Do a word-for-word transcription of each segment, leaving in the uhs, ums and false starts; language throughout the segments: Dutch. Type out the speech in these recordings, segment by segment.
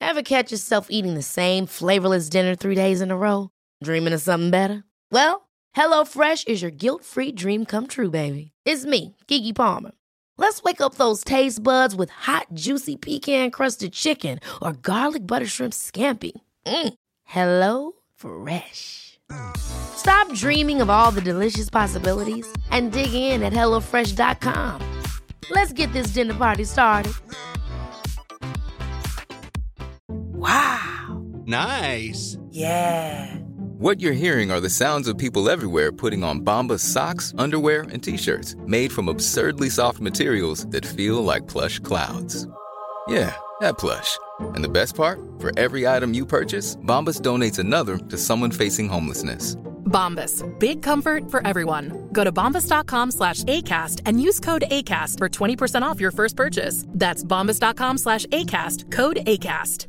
Ever catch yourself eating the same flavorless dinner three days in a row? Dreaming of something better? Well, HelloFresh is your guilt-free dream come true, baby. It's me, Keke Palmer. Let's wake up those taste buds with hot, juicy pecan-crusted chicken or garlic butter shrimp scampi. Mm. Hello Fresh. Stop dreaming of all the delicious possibilities and dig in at hello fresh dot com. Let's get this dinner party started. Wow. Nice. Yeah. What you're hearing are the sounds of people everywhere putting on Bombas socks, underwear, and T-shirts made from absurdly soft materials that feel like plush clouds. Yeah, that plush. And the best part? For every item you purchase, Bombas donates another to someone facing homelessness. Bombas. Big comfort for everyone. Go to bombas.com slash ACAST and use code ACAST for twenty percent off your first purchase. That's bombas.com slash ACAST. Code ACAST.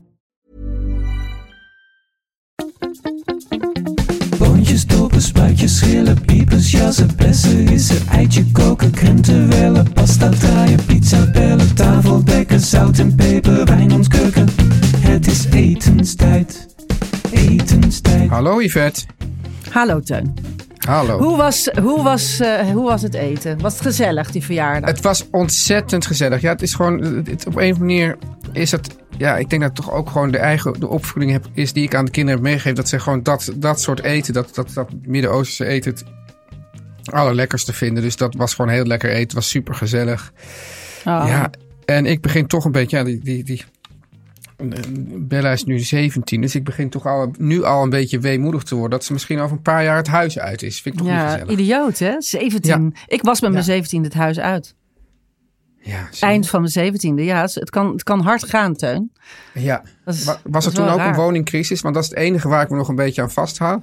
Boontjes, dopen, spuitjes, schillen, piepers, jassen, bessen, rissen, eitje koken, krenten wellen, pasta draaien, pizza bellen, tafel dekken, zout en peper, wijn ontkurken. Het is etenstijd, etenstijd. Hallo Yvette. Hallo Teun. Hallo. Hoe was, hoe, was, uh, hoe was het eten? Was het gezellig, die verjaardag? Het was ontzettend gezellig. Ja, het is gewoon, het, op een manier is het, ja, ik denk dat het toch ook gewoon de eigen de opvoeding heb, is die ik aan de kinderen heb meegegeven. Dat ze gewoon dat, dat soort eten, dat, dat, dat Midden-Oosterse eten het allerlekkerste vinden. Dus dat was gewoon heel lekker eten. Het was super gezellig. Oh. Ja, en ik begin toch een beetje, ja, die, die, die Bella is nu zeventien, dus ik begin toch al, nu al een beetje weemoedig te worden dat ze misschien over een paar jaar het huis uit is. Vind ik toch ja, niet gezellig. Idioot hè? zeventien. Ja. Ik was met mijn ja. zeventiende het huis uit. Ja, eind van mijn zeventiende. Ja, het kan, het kan hard gaan, Teun. Ja. Is, was was er toen ook raar. een woningcrisis? Want dat is het enige waar ik me nog een beetje aan vasthoud.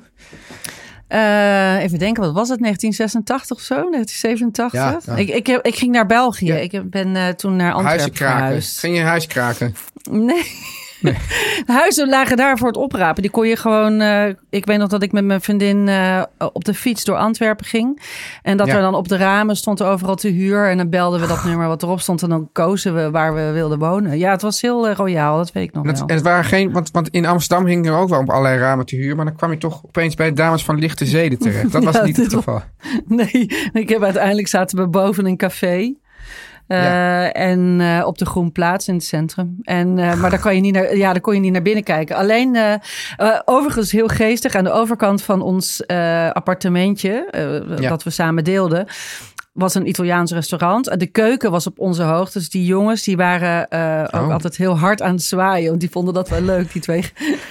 Uh, even denken, wat was het? negentien zesentachtig of zo? negentien zevenentachtig? Ja, ja. Ik, ik, ik ging naar België. Ja. Ik ben uh, toen naar Antwerpen verhuisd. Ging je huis kraken? Nee. Nee. De huizen lagen daar voor het oprapen. Die kon je gewoon... Uh, ik weet nog dat ik met mijn vriendin uh, op de fiets door Antwerpen ging. En dat ja. er dan op de ramen stond overal te huur. En dan belden we dat nummer wat erop stond. En dan kozen we waar we wilden wonen. Ja, het was heel uh, royaal. Dat weet ik nog dat, wel. En het waren geen... Want, want in Amsterdam hingen er ook wel op allerlei ramen te huur. Maar dan kwam je toch opeens bij de dames van Lichte Zeden terecht. Dat was ja, niet het geval. Nee, ik heb uiteindelijk zaten we boven een café. Uh, ja. En uh, op de Groenplaats in het centrum. En, uh, maar daar, kan je niet naar, ja, daar kon je niet naar binnen kijken. Alleen, uh, uh, overigens heel geestig, aan de overkant van ons uh, appartementje, uh, ja. dat we samen deelden, was een Italiaans restaurant. De keuken was op onze hoogte. Dus die jongens die waren uh, ook oh. altijd heel hard aan het zwaaien. Want die vonden dat wel leuk, die twee...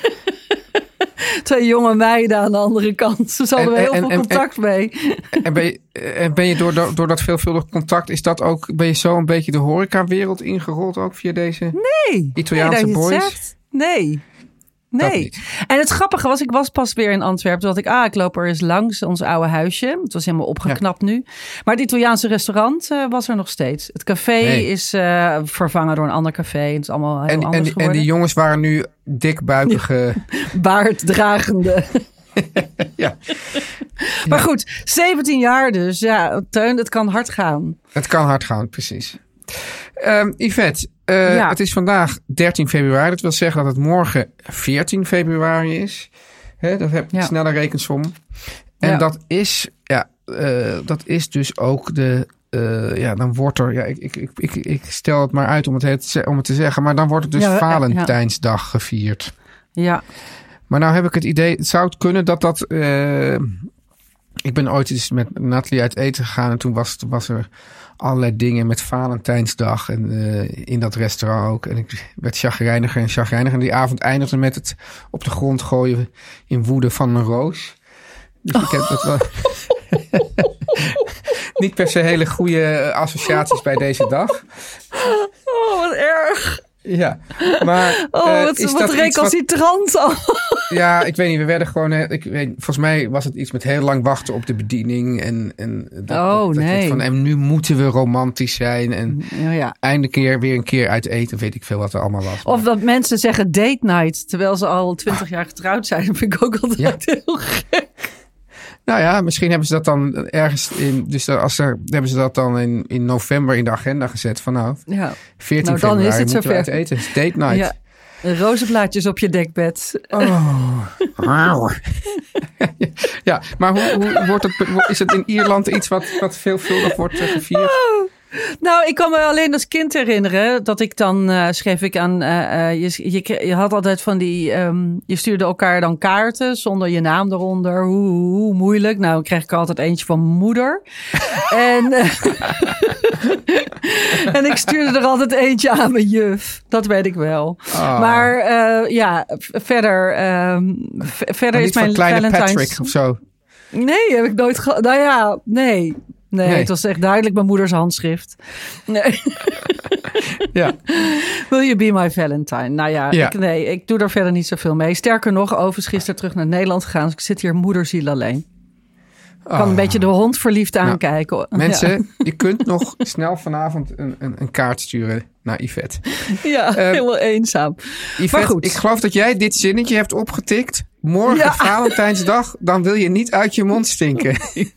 Twee jonge meiden aan de andere kant. Ze hadden we heel en, veel en, contact en, mee. En ben je, en ben je door, door dat veelvuldig contact... is dat ook, ben je zo een beetje de horecawereld ingerold ook via deze nee, Italiaanse nee, boys? Zegt. Nee. Nee. En het grappige was, ik was pas weer in Antwerpen. Toen dacht ik, ah, ik loop er eens langs ons oude huisje. Het was helemaal opgeknapt ja. nu. Maar het Italiaanse restaurant uh, was er nog steeds. Het café nee. is uh, vervangen door een ander café. Het is allemaal heel en, anders en, geworden. En die jongens waren nu dikbuikige... baarddragende. ja. Maar ja. goed, zeventien jaar dus. Ja, Teun, het kan hard gaan. Het kan hard gaan, precies. Um, Yvette, uh, ja. het is vandaag dertien februari. Dat wil zeggen dat het morgen veertien februari is. He, dat heb je ja. snelle rekensom. En ja. dat is, ja, uh, dat is dus ook de, uh, ja, dan wordt er, ja, ik, ik, ik, ik, ik stel het maar uit om het, om het te zeggen, maar dan wordt het dus ja, Valentijnsdag ja. gevierd. Ja. Maar nou heb ik het idee, het zou het kunnen dat dat, uh, ik ben ooit eens met Nathalie uit eten gegaan en toen was, was er allerlei dingen met Valentijnsdag en uh, in dat restaurant ook. En ik werd chagrijniger en chagrijniger. En die avond eindigde met het op de grond gooien in woede van een roos. Dus ik heb dat wel... niet per se hele goede associaties bij deze dag. Oh, wat erg. Ja, maar... Oh, uh, wat, is wat dat recalcitrant. Wat... Ja, ik weet niet, we werden gewoon... Ik weet, volgens mij was het iets met heel lang wachten op de bediening. En, en, dat, oh, dat, dat nee. Van, en nu moeten we romantisch zijn. En ja, ja. eindelijk keer weer een keer uit eten. Weet ik veel wat er allemaal was. Of dat mensen zeggen date night, terwijl ze al twintig jaar getrouwd zijn. Dat vind ik ook altijd ja. heel gek. Nou ja, misschien hebben ze dat dan ergens in... Dus als er, hebben ze dat dan in, in november in de agenda gezet. Van nou, ja. veertien nou, dan februari is het moeten we zover. uit eten. Date night. Ja. Rozenblaadjes op je dekbed. Oh. Ja, maar hoe, hoe wordt het, is het in Ierland iets wat, wat veelvuldig wordt uh, gevierd? Oh. Nou, ik kan me alleen als kind herinneren dat ik dan uh, schreef ik aan. Uh, uh, je, je, je had altijd van die. Um, je stuurde elkaar dan kaarten zonder je naam eronder. Hoe, hoe, hoe moeilijk. Nou, dan kreeg ik altijd eentje van mijn moeder. en, uh, en ik stuurde er altijd eentje aan mijn juf. Dat weet ik wel. Oh. Maar uh, ja, verder. Um, v- verder is mijn kleine Valentine's. Patrick of zo. Nee, heb ik nooit gehad. Nou ja, nee. Nee, nee, het was echt duidelijk mijn moeders handschrift. Nee. Ja. Will you be my Valentine? Nou ja, ja. Ik, nee, ik doe er verder niet zoveel mee. Sterker nog, overigens gisteren terug naar Nederland gegaan. Dus ik zit hier moederziel alleen. Ik kan oh. een beetje de hond verliefd nou, aankijken. Mensen, ja. je kunt nog snel vanavond een, een, een kaart sturen naar Yvette. Ja, uh, helemaal eenzaam. Yvette, maar goed. Ik geloof dat jij dit zinnetje hebt opgetikt. Morgen ja. Valentijnsdag, dan wil je niet uit je mond stinken.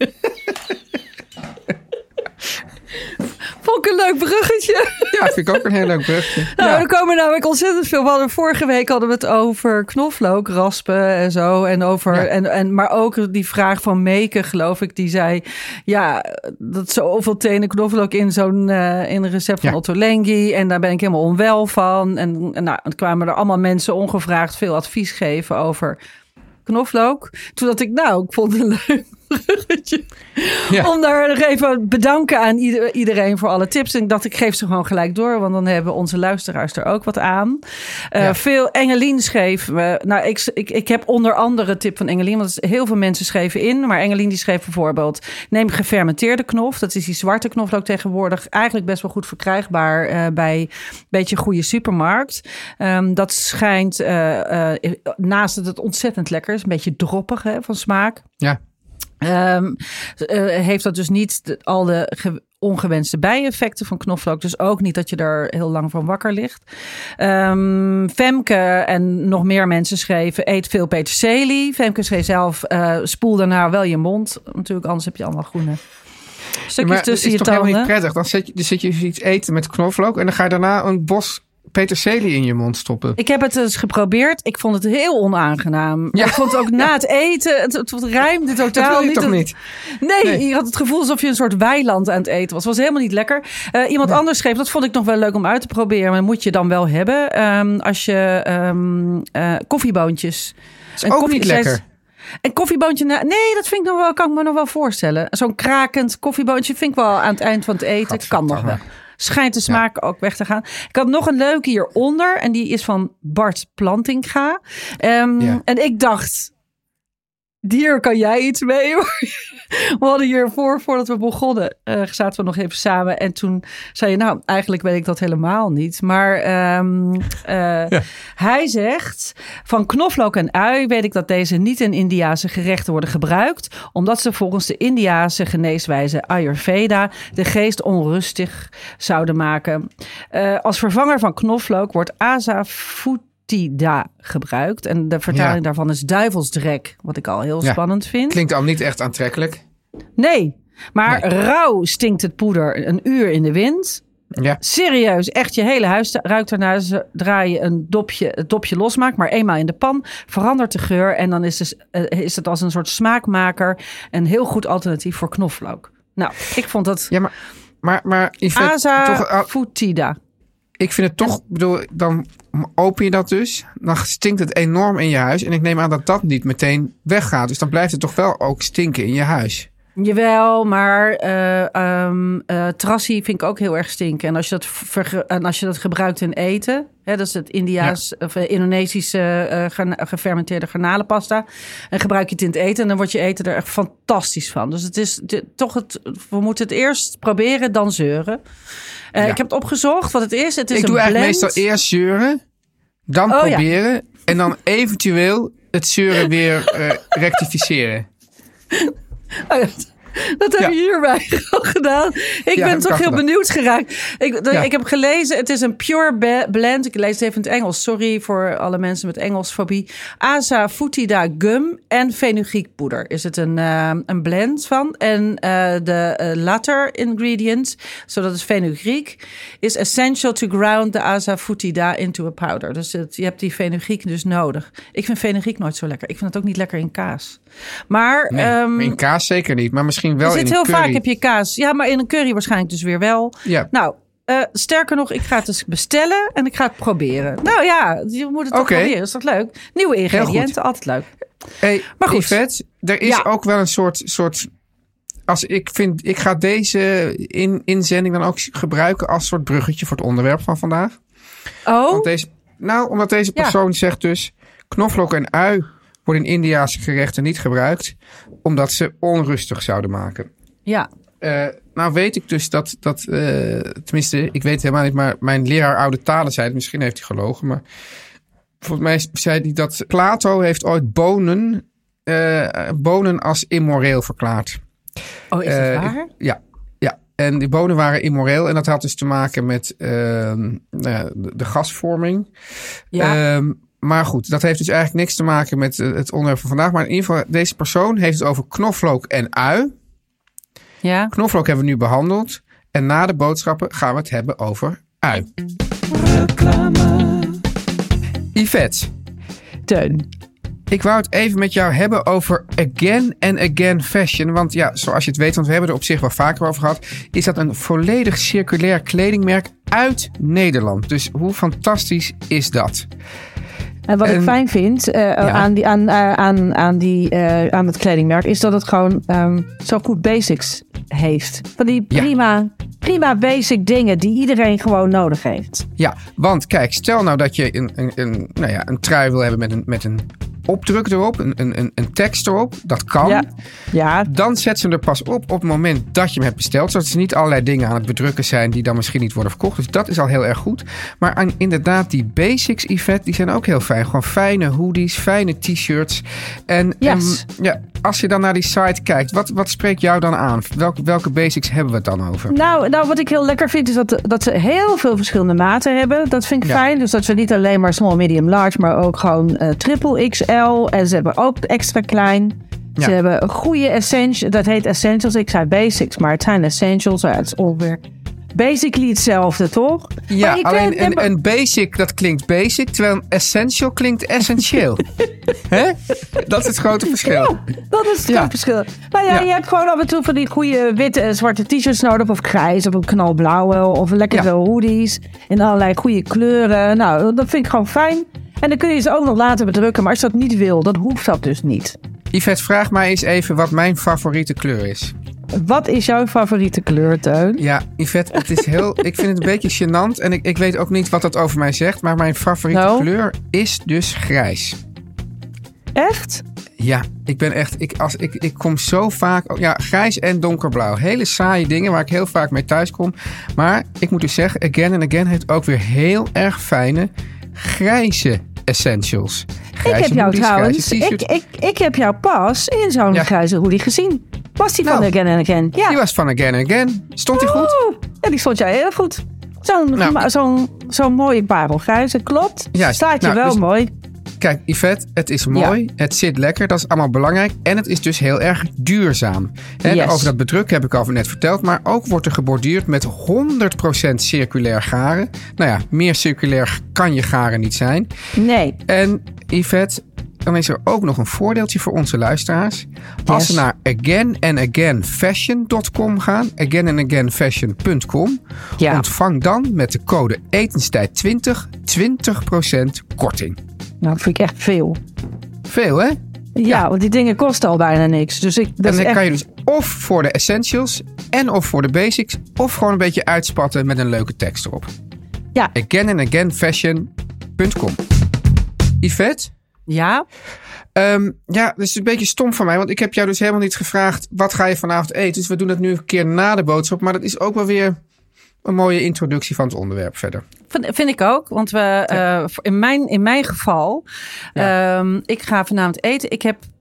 Vond ik een leuk bruggetje. Ja, vind ik ook een heel leuk bruggetje. Nou, ja. er komen namelijk ontzettend veel. We hadden, vorige week hadden we het over knoflook, raspen en zo. En over, ja. en, en, maar ook die vraag van Meke, geloof ik, die zei... Ja, dat zoveel tenen knoflook in zo'n uh, in een recept van ja. Otto Lengi. En daar ben ik helemaal onwel van. En, en nou, dan kwamen er allemaal mensen ongevraagd veel advies geven over knoflook. Toen dacht ik, nou, ik vond het een leuk bruggetje. Ja. Om daar nog even bedanken aan ieder, iedereen voor alle tips. En ik dacht, ik geef ze gewoon gelijk door. Want dan hebben onze luisteraars er ook wat aan. Uh, ja. Veel Engelien schreef. Uh, nou, ik, ik, ik heb onder andere tip van Engelien. Want heel veel mensen schreven in. Maar Engelien die schreef bijvoorbeeld... Neem gefermenteerde knof. Dat is die zwarte knoflook tegenwoordig. Eigenlijk best wel goed verkrijgbaar. Uh, bij een beetje goede supermarkt. Um, dat schijnt... Uh, uh, naast dat het ontzettend lekker is. Een beetje droppig hè, van smaak. Ja. Um, uh, heeft dat dus niet de, al de ge- ongewenste bijeffecten van knoflook. Dus ook niet dat je er heel lang van wakker ligt. Um, Femke en nog meer mensen schreven... eet veel peterselie. Femke schreef zelf... Uh, spoel daarna wel je mond. Natuurlijk, anders heb je allemaal groene stukjes ja, tussen je tanden. Dat is toch helemaal niet prettig? Dan zit je, dan zit je iets eten met knoflook... en dan ga je daarna een bos... peterselie in je mond stoppen. Ik heb het eens geprobeerd. Ik vond het heel onaangenaam. Ja. Ik vond het ook na het eten. Het, het, het rijmde totaal dat wil je niet. toch niet? Nee, nee, je had het gevoel alsof je een soort weiland aan het eten was. Het was helemaal niet lekker. Uh, iemand ja. anders schreef, dat vond ik nog wel leuk om uit te proberen. Maar moet je dan wel hebben. Um, als je um, uh, koffieboontjes. Dat is ook koffie, niet lekker. Een koffieboontje, nee, dat vind ik nog wel, kan ik me nog wel voorstellen. Zo'n krakend koffieboontje vind ik wel aan het eind van het eten. Kan nog wel. Schijnt de smaak ja. ook weg te gaan. Ik had nog een leuke hieronder. En die is van Bart Plantinga. Um, ja. En ik dacht... Hier kan jij iets mee hoor. We hadden hiervoor, voordat we begonnen, uh, zaten we nog even samen. En toen zei je, nou, eigenlijk weet ik dat helemaal niet. Maar um, uh, ja. hij zegt, van knoflook en ui weet ik dat deze niet in Indiase gerechten worden gebruikt. Omdat ze volgens de Indiase geneeswijze Ayurveda de geest onrustig zouden maken. Uh, als vervanger van knoflook wordt asafoetida Tida gebruikt. En de vertaling ja. daarvan is duivelsdrek. Wat ik al heel ja. spannend vind. Klinkt al niet echt aantrekkelijk. Nee, maar nee. rauw stinkt het poeder een uur in de wind. Ja. Serieus, echt je hele huis ruikt ernaar. Zodra je een dopje, het dopje losmaakt, maar eenmaal in de pan, verandert de geur. En dan is, dus, uh, is het als een soort smaakmaker een heel goed alternatief voor knoflook. Nou, ik vond dat... Ja, maar... maar, maar Asafoetida. Toch, ik vind het toch, bedoel, dan open je dat dus. Dan stinkt het enorm in je huis. En ik neem aan dat dat niet meteen weggaat. Dus dan blijft het toch wel ook stinken in je huis. Jawel, maar uh, um, uh, trassie vind ik ook heel erg stinken. En als je dat, verge- en als je dat gebruikt in eten... Hè, dat is het Indiaas ja. of Indonesische uh, ge- gefermenteerde garnalenpasta. En gebruik je het in het eten... en dan wordt je eten er echt fantastisch van. Dus het is de, toch het... We moeten het eerst proberen, dan zeuren. Uh, ja. Ik heb het opgezocht wat het is. Het is ik een doe blend. eigenlijk meestal eerst zeuren... dan oh, proberen... Ja. en dan eventueel het zeuren weer uh, rectificeren. Oh, ja. Dat heb Ja. je hierbij gewoon gedaan. Ik Ja, ben heb ik toch al heel gedaan. benieuwd geraakt. Ik, de- Ja. ik heb gelezen, het is een pure be- blend. Ik lees het even in het Engels. Sorry voor alle mensen met Engelsfobie. Asafoetida gum en fenugreekpoeder is het een, uh, een blend van. En uh, de uh, latter ingredient, so dat is fenugreek, is essential to ground the asafoetida into a powder. Dus het, je hebt die fenugreek dus nodig. Ik vind fenugreek nooit zo lekker. Ik vind het ook niet lekker in kaas. Maar, Nee, um, maar in kaas zeker niet. Maar misschien wel er in zit een heel curry. vaak heb je kaas. Ja, maar in een curry waarschijnlijk dus weer wel. Ja. Nou, uh, sterker nog, ik ga het dus bestellen en ik ga het proberen. Nou ja, je moet het toch Oké. proberen. Is dat leuk? Nieuwe ingrediënten, altijd leuk. Hey, Maar goed. Yvette, er is Ja. ook wel een soort... soort als ik vind, ik ga deze in, inzending dan ook gebruiken als soort bruggetje voor het onderwerp van vandaag. Oh, Want deze, nou, omdat deze Ja. persoon zegt dus... knoflook en ui worden in Indiase gerechten niet gebruikt... omdat ze onrustig zouden maken. ja. Uh, nou weet ik dus dat... dat uh, tenminste, ik weet het helemaal niet... maar mijn leraar oude talen zei het. Misschien heeft hij gelogen, maar... volgens mij zei hij dat Plato heeft ooit bonen... Uh, bonen als immoreel verklaard. Oh, is dat Uh, waar? ik- ja, ja, en die bonen waren immoreel. En dat had dus te maken met uh, nou ja, de, de gasvorming. Ja. Um, maar goed, dat heeft dus eigenlijk niks te maken met uh, het onderwerp van vandaag. Maar in ieder geval, deze persoon heeft het over knoflook en ui. Ja. Knoflook hebben we nu behandeld. En na de boodschappen gaan we het hebben over ui. Reclame. Yvette, Teun. ik wou het even met jou hebben over again and again fashion. Want ja, zoals je het weet, want we hebben er op zich wel vaker over gehad... is dat een volledig circulair kledingmerk uit Nederland. Dus hoe fantastisch is dat? En wat En- ik fijn vind uh, Ja. aan, die, aan, uh, aan, aan, die, uh, aan het kledingmerk... is dat het gewoon um, zo goed basics heeft. Van die Ja. prima, prima basic dingen die iedereen gewoon nodig heeft. Ja, want kijk, stel nou dat je een, een, een, nou ja, een trui wil hebben met een, met een opdruk erop, een, een, een tekst erop. Dat kan. Ja. Ja, Dan zet ze hem er pas op op het moment dat je hem hebt besteld. Zodat ze niet allerlei dingen aan het bedrukken zijn die dan misschien niet worden verkocht. Dus dat is al heel erg goed. Maar aan, inderdaad, die basics, Yvette, die zijn ook heel fijn. Gewoon fijne hoodies, fijne t-shirts. En Yes. em, ja, als je dan naar die site kijkt, wat, wat spreekt jou dan aan? Welke, welke basics hebben we het dan over? nou, nou, wat ik heel lekker vind is dat, dat ze heel veel verschillende maten hebben. Dat vind ik Ja. fijn. Dus dat ze niet alleen maar small, medium, large, maar ook gewoon uh, triple X L. En ze hebben ook extra klein. Ja. Ze hebben een goede essentials. Dat heet essentials. Ik zei basics, maar het zijn essentials. Ja, het is ongeveer basically hetzelfde, toch? Ja, Maar je alleen kunt- een, een basic, dat klinkt basic, terwijl een essential klinkt essentieel. Hè? Dat is het grote verschil. Ja, dat is het Ja. grote verschil. Nou ja, Ja. je hebt gewoon af en toe van die goede witte en zwarte t-shirts nodig. Of grijs, of een knalblauwe. Of lekkere Ja. hoodies. In allerlei goede kleuren. Nou, dat vind ik gewoon fijn. En dan kun je ze ook nog laten bedrukken. Maar als je dat niet wil, dan hoeft dat dus niet. Yvette, vraag mij eens even wat mijn favoriete kleur is. Wat is jouw favoriete kleur, Teun? Ja, Yvette, het is heel, ik vind het een beetje gênant. En ik, ik weet ook niet wat dat over mij zegt. Maar mijn favoriete Nou? kleur is dus grijs. Echt? Ja, ik ben echt... Ik, als, ik, ik kom zo vaak... Ja, grijs en donkerblauw. Hele saaie dingen waar ik heel vaak mee thuis kom. Maar ik moet dus zeggen, Again and Again heeft ook weer heel erg fijne grijze essentials. Grijze ik heb jou hoodies, trouwens... grijze Ik, t-shirts. ik, ik heb jou pas in zo'n Ja. grijze hoodie gezien. Was die van Nou, Again and Again? Ja. Die was van Again and Again. Stond die goed? Oeh, ja, die stond jij heel goed. Zo'n Nou, gema- zo'n zo'n mooie parelgrijze, klopt. Ja, Staat je nou, wel dus- mooi. Kijk, Yvette, het is mooi. Het zit lekker. Dat is allemaal belangrijk. En het is dus heel erg duurzaam. Hè, Yes. Over dat bedruk heb ik al net verteld. Maar ook wordt er geborduurd met honderd procent circulair garen. Nou ja, meer circulair kan je garen niet zijn. Nee. En Yvette, dan is er ook nog een voordeeltje voor onze luisteraars. Als Yes. ze naar again and again fashion dot com gaan, again and again fashion punt com, Ja. ontvang dan met de code etenstijd twintig twintig procent korting. Nou, dat vind ik echt veel. Veel, hè? Ja, want die dingen kosten al bijna niks. Dus ik, dat En is dan echt... kan je dus of voor de essentials en of voor de basics, of gewoon een beetje uitspatten met een leuke tekst erop. Ja. again and again fashion punt com. Yvette? Ja? Um, ja, dat is een beetje stom van mij, want ik heb jou dus helemaal niet gevraagd wat ga je vanavond eten. Dus we doen dat nu een keer na de boodschap, maar dat is ook wel weer een mooie introductie van het onderwerp verder. Vind, vind ik ook, want we, Ja. uh, in, mijn, in mijn geval, Ja. um, ik ga vanavond eten. Ik heb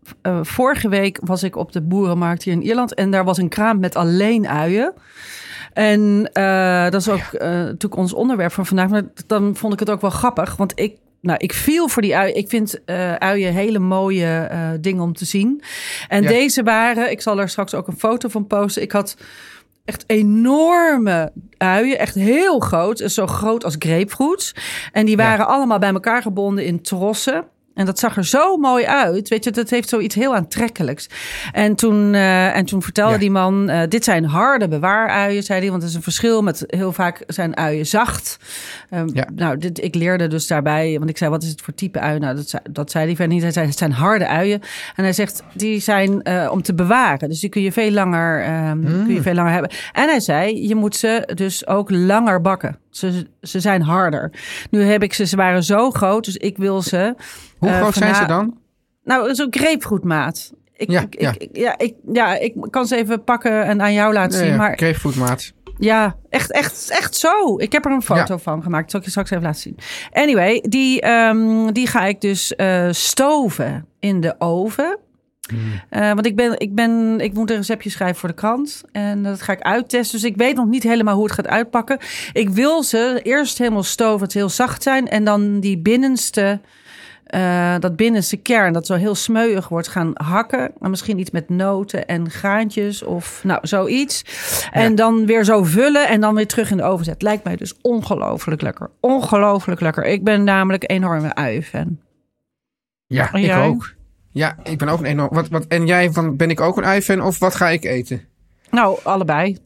uh, vorige week was ik op de boerenmarkt hier in Ierland. En daar was een kraam met alleen uien. En uh, dat is ook uh, natuurlijk ons onderwerp van vandaag. Maar dan vond ik het ook wel grappig. Want ik, nou, ik viel voor die uien. Ik vind uh, uien hele mooie uh, dingen om te zien. En ja. deze waren, ik zal er straks ook een foto van posten. Ik had echt enorme uien. Echt heel groot. Zo groot als grapefruits. En die waren ja. allemaal bij elkaar gebonden in trossen. En dat zag er zo mooi uit. Weet je, dat heeft zoiets heel aantrekkelijks. En toen, uh, en toen vertelde ja. die man, uh, dit zijn harde bewaaruien, zei hij. Want er is een verschil met, heel vaak zijn uien zacht. Um, ja. Nou, dit, ik leerde dus daarbij, want ik zei, wat is het voor type ui? Nou, dat, dat zei hij verder niet. Hij zei, het zijn harde uien. En hij zegt, die zijn uh, om te bewaren. Dus die kun je veel langer, um, mm. kun je veel langer hebben. En hij zei, je moet ze dus ook langer bakken. Ze, ze zijn harder. Nu heb ik ze, ze waren zo groot, dus ik wil ze... Hoe uh, groot zijn ze dan? Nou, zo'n grapefruitmaat. Ik, ja, ik, ja. Ik, ja, ik, ja, ik kan ze even pakken en aan jou laten nee, zien. Ja, maar grapefruitmaat. Ja, echt, echt, echt zo. Ik heb er een foto ja. van gemaakt. Dat zal ik je straks even laten zien. Anyway, die, um, die ga ik dus uh, stoven in de oven. Hmm. Uh, want ik ben, ik ben, ik moet een receptje schrijven voor de krant. En dat ga ik uittesten. Dus ik weet nog niet helemaal hoe het gaat uitpakken. Ik wil ze eerst helemaal stoven, het heel zacht zijn. En dan die binnenste... Uh, dat binnenste kern, dat zo heel smeuig wordt, gaan hakken. Maar misschien iets met noten en graantjes of nou, zoiets. Ja. En dan weer zo vullen en dan weer terug in de oven zetten. Lijkt mij dus ongelooflijk lekker. Ongelooflijk lekker. Ik ben namelijk een enorme ui-fan. Ja, en ik jij? ook. Ja, ik ben ook een enorm... Wat, wat, en jij, van, ben ik ook een ui-fan of wat ga ik eten? Nou, allebei.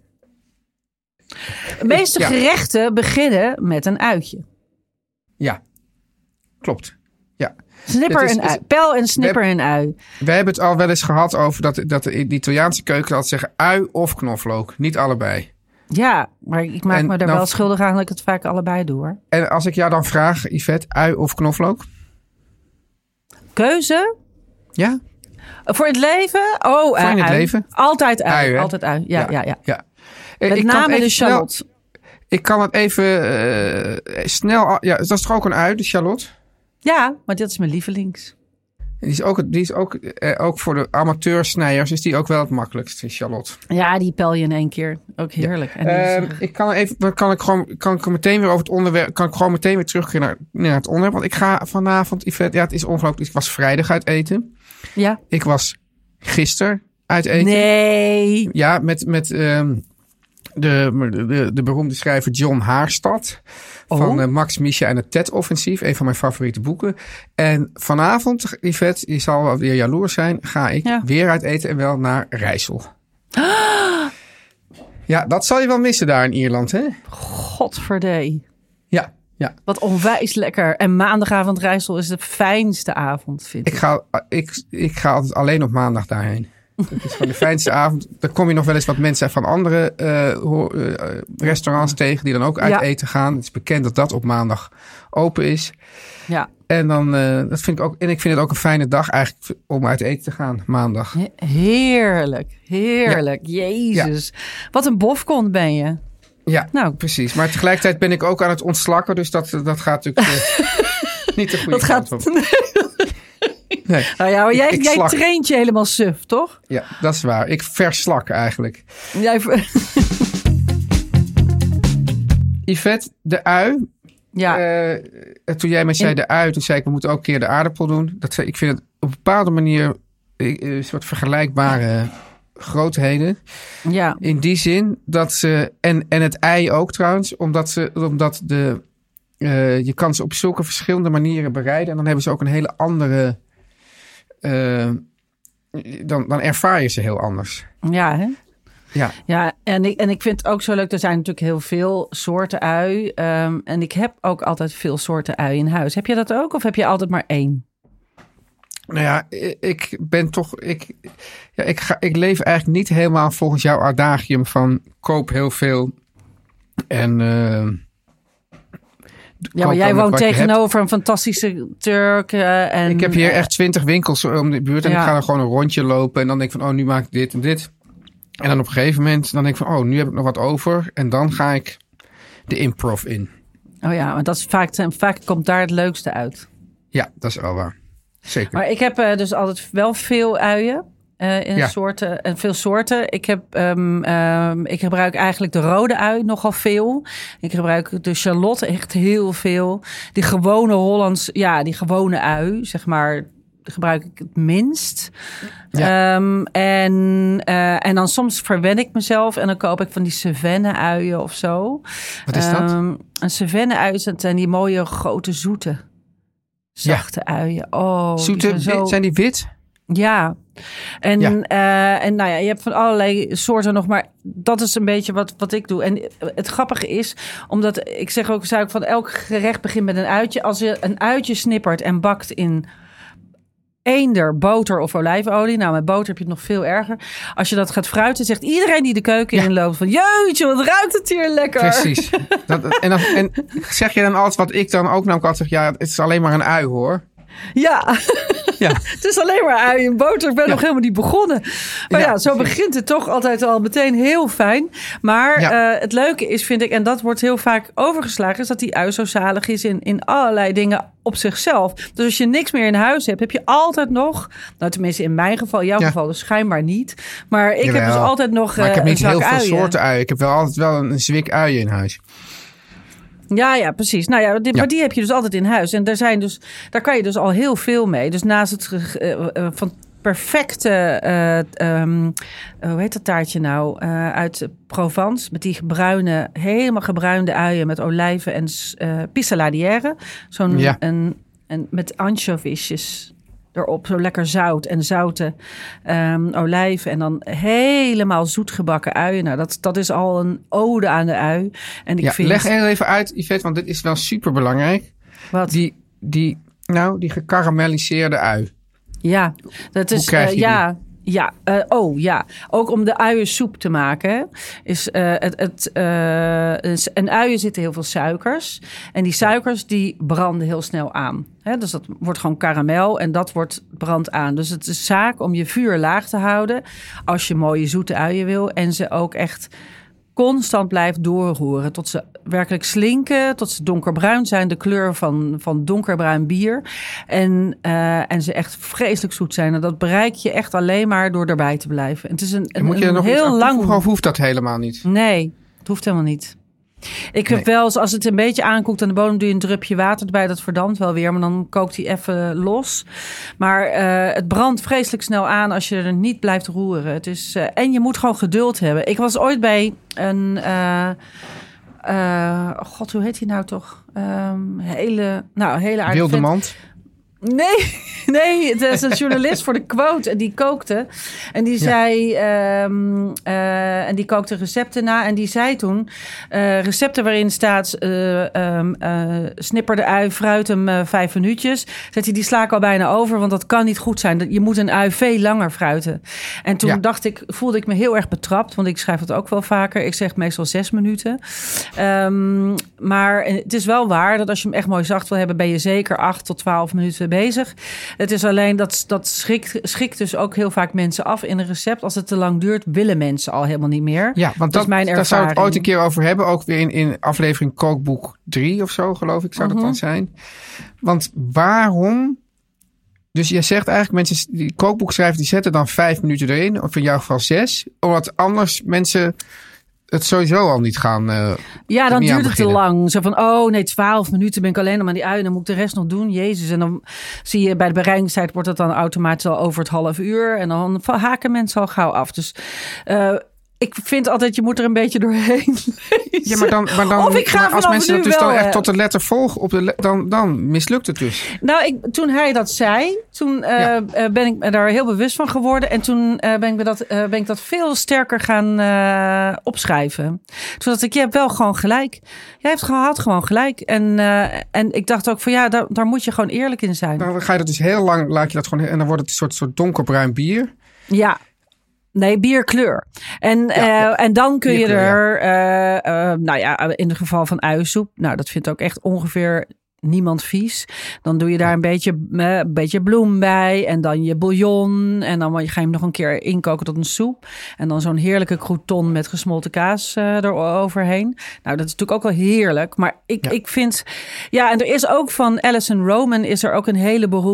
De meeste ja. gerechten beginnen met een uitje. Ja, klopt. Ja. Snipper is, en ui. Pel en snipper we, en ui. We hebben het al wel eens gehad over dat, dat de Italiaanse keuken altijd zeggen ui of knoflook. Niet allebei. Ja, maar ik maak en me daar dan, wel schuldig aan dat ik het vaak allebei doe, hoor. En als ik jou dan vraag, Yvette, ui of knoflook? Keuze? Ja. Voor het leven? Oh, Voor in ui. het leven? Altijd ui. ui altijd ui. Ja, ja, ja. ja. ja. Met ik name de shallot. Snel, ik kan het even uh, snel... Ja, dat is toch ook een ui, de shallot? Ja, maar dat is mijn lievelings. Die is ook, die is ook, eh, ook voor de amateursnijers is die ook wel het makkelijkst, die shallot. Ja, die pel je in één keer. Ook heerlijk. Ja. En uh, ik kan even, kan ik gewoon, kan ik meteen weer over het onderwerp, kan ik gewoon meteen weer terugkeren naar, naar het onderwerp. Want ik ga vanavond, Yvette, ja, het is ongelooflijk. Ik was vrijdag uit eten. Ja. Ik was gisteren uit eten. Nee. Ja, met, met um, de, de, de beroemde schrijver John Haarstad. Van oh. uh, Max Misha en het Tet-offensief. Een van mijn favoriete boeken. En vanavond, Yvette, je zal wel weer jaloers zijn. Ga ik ja. weer uit eten en wel naar Rijssel. Ah. Ja, dat zal je wel missen daar in Ierland, hè? Godverdee. Ja, ja. Wat onwijs lekker. En maandagavond Rijssel is de fijnste avond, vind ik. Ik ga, ik, ik ga altijd alleen op maandag daarheen. Het is gewoon de fijnste avond. Dan kom je nog wel eens wat mensen van andere uh, uh, restaurants tegen die dan ook uit ja. eten gaan. Het is bekend dat dat op maandag open is. Ja. En dan, uh, dat vind ik ook, en ik vind het ook een fijne dag eigenlijk om uit eten te gaan, maandag. Heerlijk, heerlijk. Ja. Jezus. Ja. Wat een bofkont ben je. Ja, nou. Precies. Maar tegelijkertijd ben ik ook aan het ontslakken. Dus dat, dat gaat natuurlijk uh, niet de goede dat kant gaat... op. Nee. Nou ja, maar jij, ik, ik jij traint je helemaal suf, toch? Ja, dat is waar. Ik verslak eigenlijk. Jij... Yvette, de ui. Ja. Uh, toen jij mij zei de ui, toen zei ik we moeten ook een keer de aardappel doen. Dat, ik vind het op een bepaalde manier een soort vergelijkbare grootheden. Ja. In die zin dat ze, en, en het ei ook trouwens, omdat, ze, omdat de, uh, je kan ze op zulke verschillende manieren bereiden. En dan hebben ze ook een hele andere... Uh, dan, dan ervaar je ze heel anders. Ja, hè? Ja, ja en, ik, en ik vind het ook zo leuk. Er zijn natuurlijk heel veel soorten ui. Um, en ik heb ook altijd veel soorten ui in huis. Heb je dat ook of heb je altijd maar één? Nou ja, ik ben toch... Ik, ja, ik, ga, ik leef eigenlijk niet helemaal volgens jouw adagium van koop heel veel en... Uh, Ja, maar jij woont tegenover een fantastische Turk. Uh, en, ik heb hier echt twintig winkels om de buurt. En ja. ik ga dan gewoon een rondje lopen. En dan denk ik van, oh, nu maak ik dit en dit. En dan op een gegeven moment, dan denk ik van, oh, nu heb ik nog wat over. En dan ga ik de improv in. Oh ja, maar dat is vaak, vaak komt daar het leukste uit. Ja, dat is wel waar. zeker. Maar ik heb uh, dus altijd wel veel uien. Uh, in ja. soorten en veel soorten. Ik, heb, um, um, ik gebruik eigenlijk de rode ui nogal veel. Ik gebruik de Charlotte echt heel veel. Die gewone Hollands, ja, die gewone ui, zeg maar, gebruik ik het minst. Ja. Um, en, uh, en dan soms verwen ik mezelf en dan koop ik van die Cevennes-uien of zo. Wat is dat? Um, een Cevennes-ui, dat zijn die mooie grote zoete, zachte ja. uien. Oh, zoete, die zijn, zo... zijn die wit? Ja. En, ja. Uh, en nou ja, je hebt van allerlei soorten nog, maar dat is een beetje wat, wat ik doe. En het grappige is, omdat ik zeg ook, zou ik van elk gerecht begint met een uitje. Als je een uitje snippert en bakt in eender, boter of olijfolie. Nou, met boter heb je het nog veel erger. Als je dat gaat fruiten, zegt iedereen die de keuken ja. inloopt van, jeetje, wat ruikt het hier lekker. Precies. Dat, en, dan, en zeg je dan altijd wat ik dan ook namelijk altijd zeg, ja, het is alleen maar een ui hoor. Ja. Ja. Het is alleen maar ui en boter. Ik ben ja. nog helemaal niet begonnen. Maar ja, ja zo precies. begint het toch altijd al meteen heel fijn. Maar ja. uh, het leuke is, vind ik, en dat wordt heel vaak overgeslagen, is dat die ui zo zalig is in, in allerlei dingen op zichzelf. Dus als je niks meer in huis hebt, heb je altijd nog, nou tenminste in mijn geval, in jouw ja. geval dus schijnbaar niet. Maar ik Jawel. heb dus altijd nog Maar ik heb niet heel veel uien. soorten uien. Ik heb wel altijd wel een, een zwik uien in huis. Ja, ja, precies. Nou ja, die, ja, maar die heb je dus altijd in huis. En daar zijn dus, daar kan je dus al heel veel mee. Dus naast het uh, uh, van perfecte, uh, um, uh, hoe heet dat taartje nou? Uh, uit Provence, met die bruine, helemaal gebruinde uien met olijven en uh, pissaladière. Zo'n ja. een, een, met anchoviesjes erop, zo lekker zout en zoute um, olijven en dan helemaal zoet gebakken uien. Nou, dat, dat is al een ode aan de ui. En ik ja, vind... leg heel even uit, Yvette, want dit is wel super belangrijk. Wat? Die, die, nou, die gekarameliseerde ui. Ja, dat is... Hoe krijg je uh, ja, die? Ja, uh, oh ja. Ook om de uiensoep te maken. Is, uh, het, het, uh, in uien zitten heel veel suikers. En die suikers die branden heel snel aan. He, dus dat wordt gewoon karamel en dat wordt brandt aan. Dus het is zaak om je vuur laag te houden als je mooie zoete uien wil. En ze ook echt constant blijft doorroeren tot ze werkelijk slinken, tot ze donkerbruin zijn, de kleur van, van donkerbruin bier. En, uh, en ze echt vreselijk zoet zijn. En dat bereik je echt alleen maar door erbij te blijven. En het is een, een, moet je er een nog heel lang. Of hoeft dat helemaal niet? Nee, het hoeft helemaal niet. Ik heb nee. wel eens, als het een beetje aankoekt aan de bodem, doe je een drupje water erbij. Dat verdampt wel weer, maar dan kookt hij even los. Maar uh, het brandt vreselijk snel aan als je er niet blijft roeren. Het is, uh, en je moet gewoon geduld hebben. Ik was ooit bij een... Uh, uh, God, hoe heet hij nou toch? Um, hele, nou, hele aardige Wildemand. Nee, nee, het is een journalist voor de Quote en die kookte. En die zei, ja. um, uh, en die kookte recepten na. En die zei toen, uh, recepten waarin staat, uh, um, uh, snipper de ui, fruit hem uh, vijf minuutjes. Zegt hij, die sla ik al bijna over, want dat kan niet goed zijn. Je moet een ui veel langer fruiten. En toen ja. dacht ik, voelde ik me heel erg betrapt, want ik schrijf het ook wel vaker. Ik zeg meestal zes minuten. Um, maar het is wel waar dat als je hem echt mooi zacht wil hebben, ben je zeker acht tot twaalf minuten bezig. Het is alleen dat dat schrikt, schrikt dus ook heel vaak mensen af in een recept. Als het te lang duurt, willen mensen al helemaal niet meer. Ja, want dat, dat is mijn ervaring. Daar zou ik het ooit een keer over hebben. Ook weer in, in aflevering Kookboek drie of zo, geloof ik, zou dat uh-huh. dan zijn. Want waarom... Dus je zegt eigenlijk, mensen die kookboek schrijven, die zetten dan vijf minuten erin. Of in jouw geval zes. Omdat anders mensen het sowieso al niet gaan uh, Ja, dan duurt het te lang. Zo van, oh nee, twaalf minuten ben ik alleen nog aan die ui. Dan moet ik de rest nog doen. Jezus. En dan zie je bij de bereidingstijd wordt het dan automatisch al over het half uur. En dan haken mensen al gauw af. Dus uh, ik vind altijd, je moet er een beetje doorheen lezen. Ja, maar dan, maar dan of ik ga maar als mensen dat dus wel, dan echt tot de letter volgen, op de le- dan, dan mislukt het dus. Nou, ik, toen hij dat zei, toen uh, ja. uh, ben ik me daar heel bewust van geworden. En toen uh, ben, ik me dat, uh, ben ik dat veel sterker gaan uh, opschrijven. Toen dacht ik, je hebt wel gewoon gelijk. Jij hebt gehad gewoon gelijk. En, uh, en ik dacht ook van ja, daar, daar moet je gewoon eerlijk in zijn. Nou, dan ga je dat dus heel lang, laat je dat gewoon, en dan wordt het een soort, soort donkerbruin bier. Ja. Nee, bierkleur. En, ja, uh, en dan kun bierkleur, je er, ja. uh, uh, nou ja, in het geval van uiensoep, nou dat vindt ook echt ongeveer niemand vies. Dan doe je daar een beetje, uh, een beetje bloem bij en dan je bouillon en dan ga je hem nog een keer inkoken tot een soep. En dan zo'n heerlijke crouton met gesmolten kaas uh, eroverheen. Nou, dat is natuurlijk ook wel heerlijk. Maar ik, ja. ik vind, ja, en er is ook van Alison Roman is er ook een hele beroemde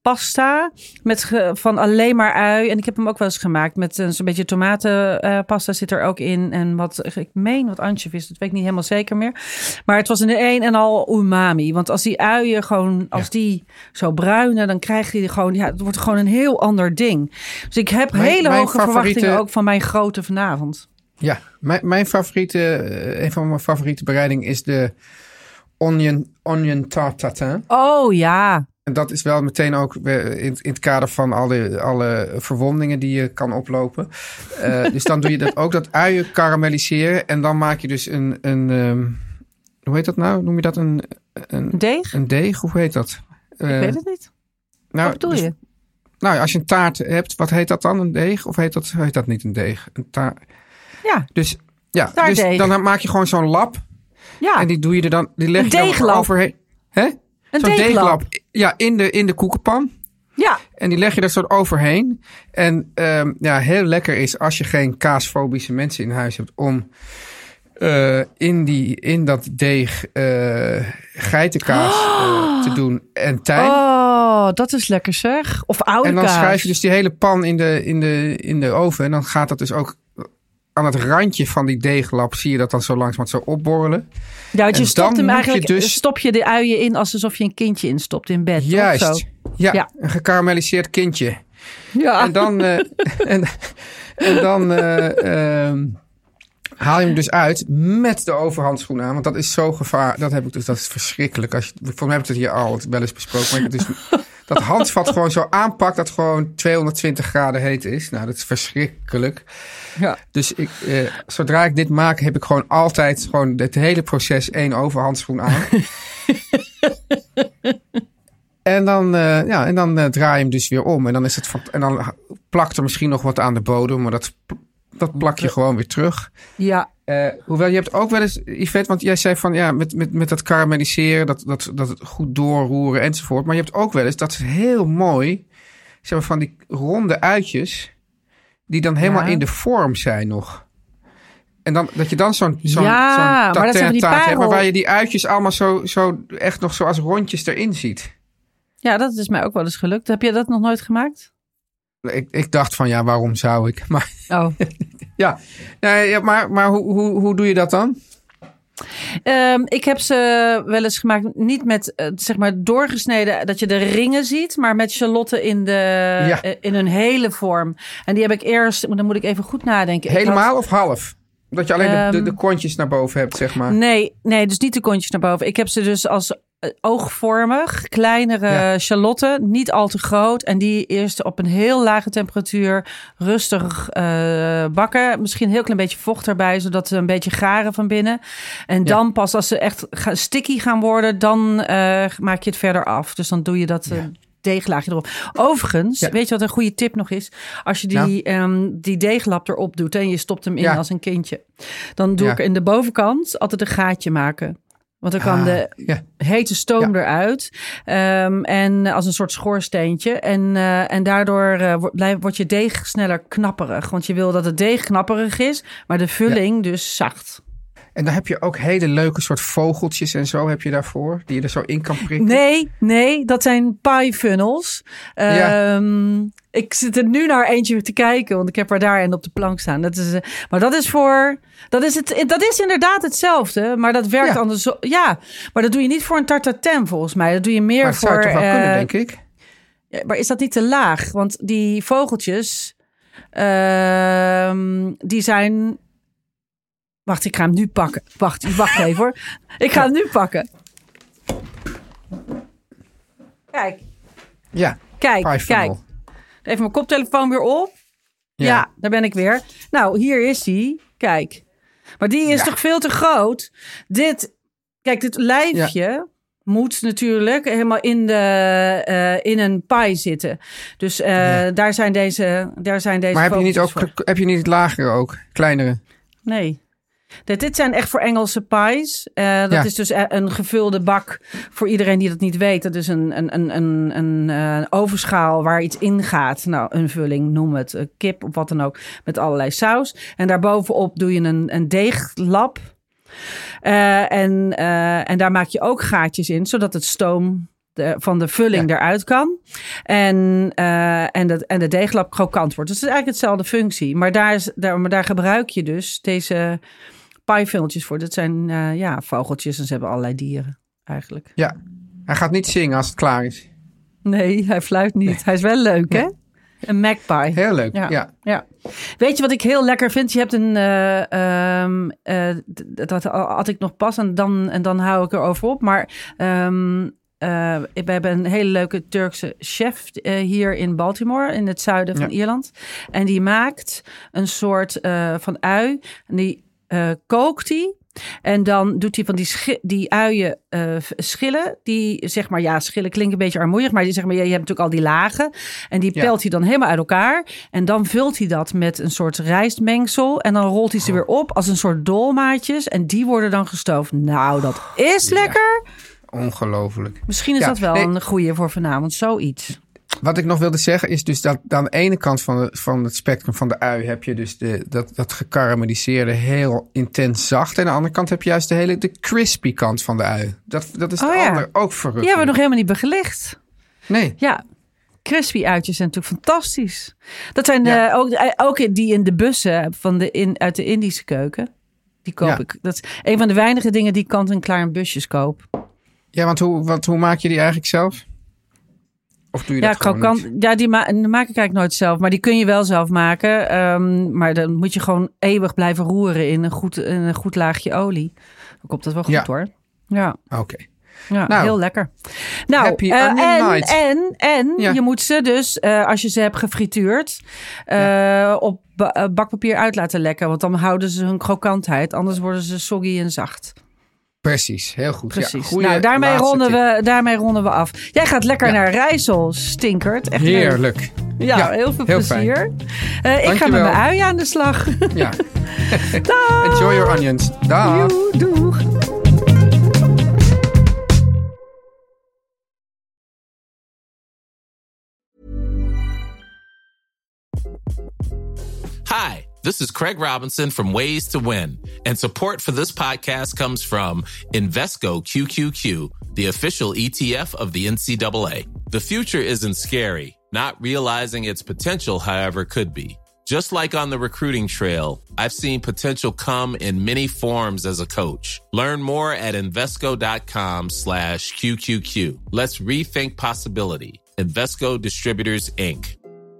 pasta met ge, van alleen maar ui. En ik heb hem ook wel eens gemaakt met een zo'n beetje tomatenpasta uh, zit er ook in. En wat, ik meen wat ansjovis, dat weet ik niet helemaal zeker meer. Maar het was in een en al umami. Want als die uien gewoon, als ja. die zo bruinen, dan krijg je gewoon, ja, het wordt gewoon een heel ander ding. Dus ik heb mijn, hele mijn hoge favoriete... verwachtingen ook van mijn grote vanavond. Ja, mijn, mijn favoriete, een van mijn favoriete bereidingen is de onion, onion tarte tatin. Oh ja. En dat is wel meteen ook in, in het kader van alle, alle verwondingen die je kan oplopen. Uh, dus dan doe je dat ook, dat uien karamelliseren. En dan maak je dus een, een um, hoe heet dat nou? Noem je dat een... Een deeg? Een deeg, hoe heet dat? Uh, ik weet het niet. Nou, wat bedoel dus, je? Nou, als je een taart hebt, wat heet dat dan? Een deeg? Of heet dat, heet dat niet een deeg? Een taart... Ja. Dus, ja, dus dan maak je gewoon zo'n lap. Ja. En die doe je er dan, die leg een je deeglap. overheen. Hè? Een zo'n deeglap. deeglap. Ja, in de, in de koekenpan. Ja. En die leg je er soort overheen. En um, ja, heel lekker is als je geen kaasfobische mensen in huis hebt om uh, in, die, in dat deeg uh, geitenkaas uh, te doen en tijm. Oh, dat is lekker zeg. Of oude kaas. En dan schuif je dus die hele pan in de, in de, in de oven. En dan gaat dat dus ook aan het randje van die deeglap zie je dat dan zo langzamerhand zo opborrelen. Ja, want je en stopt hem eigenlijk, je dus... stop je de uien in alsof je een kindje instopt in bed. Juist, toch? Zo. Ja, ja, een gekarameliseerd kindje. Ja. En dan, uh, en, en dan uh, uh, haal je hem dus uit met de overhandschoen aan. Want dat is zo gevaar. Dat heb ik dus, dat is verschrikkelijk. Als je, voor mij heb ik het hier al wel eens besproken. Maar ik heb dus dat handvat gewoon zo aanpakt dat gewoon tweehonderdtwintig graden heet is. Nou, dat is verschrikkelijk. Ja. Dus ik, uh, zodra ik dit maak, heb ik gewoon altijd gewoon het hele proces één overhandschoen aan. En dan, uh, ja, en dan uh, draai je hem dus weer om. En dan, is het van, en dan plakt er misschien nog wat aan de bodem. Maar dat, dat plak je gewoon weer terug. Ja. Uh, hoewel, je hebt ook wel eens, Yvette, want jij zei van ja, met, met, met dat karamelliseren, dat, dat, dat het goed doorroeren enzovoort. Maar je hebt ook wel eens, dat is heel mooi, zeg maar van die ronde uitjes, die dan helemaal ja. in de vorm zijn nog. En dan, dat je dan zo'n, zo'n, ja, zo'n tatin taart hebt, waar je die uitjes allemaal zo, zo echt nog zo als rondjes erin ziet. Ja, dat is mij ook wel eens gelukt. Heb je dat nog nooit gemaakt? Ik, ik dacht van ja, waarom zou ik? Maar, oh. ja, ja, maar, maar hoe, hoe, hoe doe je dat dan? Um, ik heb ze wel eens gemaakt, niet met uh, zeg maar doorgesneden, dat je de ringen ziet, maar met shallotten in, de, ja. uh, in een hele vorm. En die heb ik eerst, dan moet ik even goed nadenken. Helemaal had, of half? Dat je alleen um, de, de, de kontjes naar boven hebt, zeg maar. Nee, nee, dus niet de kontjes naar boven. Ik heb ze dus als oogvormig, kleinere ja. shallotten, niet al te groot. En die eerst op een heel lage temperatuur rustig uh, bakken. Misschien een heel klein beetje vocht erbij, zodat ze een beetje garen van binnen. En dan ja. pas als ze echt sticky gaan worden, dan uh, maak je het verder af. Dus dan doe je dat... Uh, ja. deeglaagje erop. Overigens, ja. weet je wat een goede tip nog is? Als je die, nou. um, die deeglap erop doet en je stopt hem in ja. als een kindje. Dan doe ja. ik er in de bovenkant altijd een gaatje maken. Want dan kan ah, de ja. hete stoom ja. eruit. Um, en als een soort schoorsteentje. En, uh, en daardoor uh, wordt word je deeg sneller knapperig. Want je wil dat het deeg knapperig is, maar de vulling ja. dus zacht. En dan heb je ook hele leuke soort vogeltjes en zo heb je daarvoor, die je er zo in kan prikken. Nee, nee, dat zijn pie funnels. Ja. Um, ik zit er nu naar eentje te kijken, want ik heb er daar een op de plank staan. Dat is, uh, maar dat is voor, dat is het, dat is inderdaad hetzelfde, maar dat werkt ja. anders. Ja, maar dat doe je niet voor een tarte tatin volgens mij. Dat doe je meer maar voor. Maar het zou toch wel uh, kunnen, denk ik. Ja, maar is dat niet te laag? Want die vogeltjes, uh, die zijn. Wacht, ik ga hem nu pakken. Wacht, wacht even hoor. Ik ga hem nu pakken. Kijk. Ja. Kijk, kijk. Even mijn koptelefoon weer op. Ja. ja, daar ben ik weer. Nou, hier is hij. Kijk. Maar die is ja. toch veel te groot. Dit, kijk, dit lijfje ja. moet natuurlijk helemaal in, de, uh, in een pie zitten. Dus uh, ja. daar zijn deze, daar zijn deze. Maar heb je niet ook, voor. heb je niet het lagere ook, kleinere? Nee. Dit, dit zijn echt voor Engelse pies. Uh, dat ja. is dus een gevulde bak voor iedereen die dat niet weet. Dat is een, een, een, een, een uh, ovenschaal waar iets in gaat. Nou, een vulling, noem het. Een kip of wat dan ook. Met allerlei saus. En daarbovenop doe je een, een deeglap. Uh, en, uh, en daar maak je ook gaatjes in, zodat het stoom de, van de vulling ja. eruit kan. En, uh, en, dat, en de deeglap krokant wordt. Dus het is eigenlijk hetzelfde functie. Maar daar, is, daar, maar daar gebruik je dus deze pievilletjes voor. Dat zijn uh, ja, vogeltjes en ze hebben allerlei dieren eigenlijk. Ja, hij gaat niet zingen als het klaar is. Nee, hij fluit niet. Nee. Hij is wel leuk, nee. hè? Een magpie. Heel leuk, ja. ja. ja. Weet je wat ik heel lekker vind? Je hebt een... Uh, um, uh, dat had ik nog pas en dan, en dan hou ik erover op. Maar um, uh, we hebben een hele leuke Turkse chef uh, hier in Baltimore. In het zuiden van ja. Ierland. En die maakt een soort uh, van ui. En die uh, kookt die. En dan doet hij van die, schi- die uien uh, schillen. Die zeg maar, ja, schillen klinkt een beetje armoeig. Maar die, zeg maar, je hebt natuurlijk al die lagen. En die pelt ja. hij dan helemaal uit elkaar. En dan vult hij dat met een soort rijstmengsel. En dan rolt hij ze weer op als een soort dolmaatjes. En die worden dan gestoofd. Nou, dat is ja. lekker. Ongelooflijk. Misschien is ja, dat wel nee. een goeie voor vanavond. Zoiets. Wat ik nog wilde zeggen is dus dat aan de ene kant van, de, van het spectrum van de ui heb je dus de, dat, dat gekarameliseerde heel intens zacht. En aan de andere kant heb je juist de hele de crispy kant van de ui. Dat, dat is de oh, ja. andere ook verrukkelijk. Die hebben we nog helemaal niet begelicht. Nee. Ja, crispy uitjes zijn natuurlijk fantastisch. Dat zijn ja. uh, ook, ook die in de bussen van de in, uit de Indische keuken. Die koop ja. ik. Dat is een van de weinige dingen die ik kant-en-klaar in busjes koop. Ja, want hoe, want hoe maak je die eigenlijk zelf? Of doe je ja, dat gewoon krokant, niet? Ja, die, ma- die maak ik eigenlijk nooit zelf. Maar die kun je wel zelf maken. Um, maar dan moet je gewoon eeuwig blijven roeren in een goed, in een goed laagje olie. Dan komt dat wel goed ja. hoor. Ja. Oké. Okay. Ja, nou, heel lekker. Nou, happy uh, onion en, night. en, en ja. je moet ze dus, uh, als je ze hebt gefrituurd, uh, ja. op ba- uh, bakpapier uit laten lekken. Want dan houden ze hun krokantheid. Anders worden ze soggy en zacht. Precies, heel goed. Precies. Ja, nou, daarmee ronden, we, daarmee ronden we af. Jij gaat lekker ja. naar Rijssel, stinkert. Echt heerlijk. Leuk. Ja, ja, heel veel heel plezier. Uh, ik ga met mijn ui aan de slag. Ja. Enjoy your onions. Dag. Joe, doeg. Hi, this is Craig Robinson from Ways to Win, and support for this podcast comes from Invesco Q Q Q, the official E T F of the N C double A. The future isn't scary. Not realizing its potential, however, could be. Just like on the recruiting trail, I've seen potential come in many forms as a coach. Learn more at Invesco.com slash QQQ. Let's rethink possibility. Invesco Distributors, Incorporated.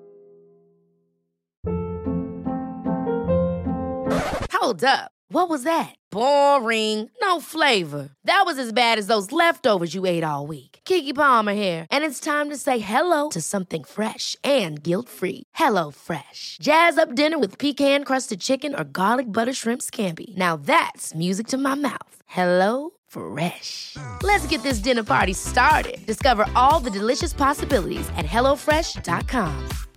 Hold up. What was that? Boring. No flavor. That was as bad as those leftovers you ate all week. Keke Palmer here, and it's time to say hello to something fresh and guilt-free. Hello Fresh. Jazz up dinner with pecan-crusted chicken or garlic butter shrimp scampi. Now that's music to my mouth. Hello Fresh. Let's get this dinner party started. Discover all the delicious possibilities at hello fresh dot com.